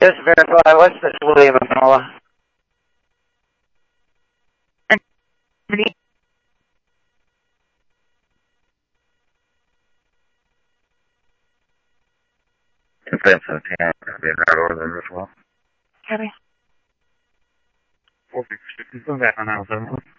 Just verify, what's this William Manola? Defense and 10, be in that order as well. Copy. 456, back on 907.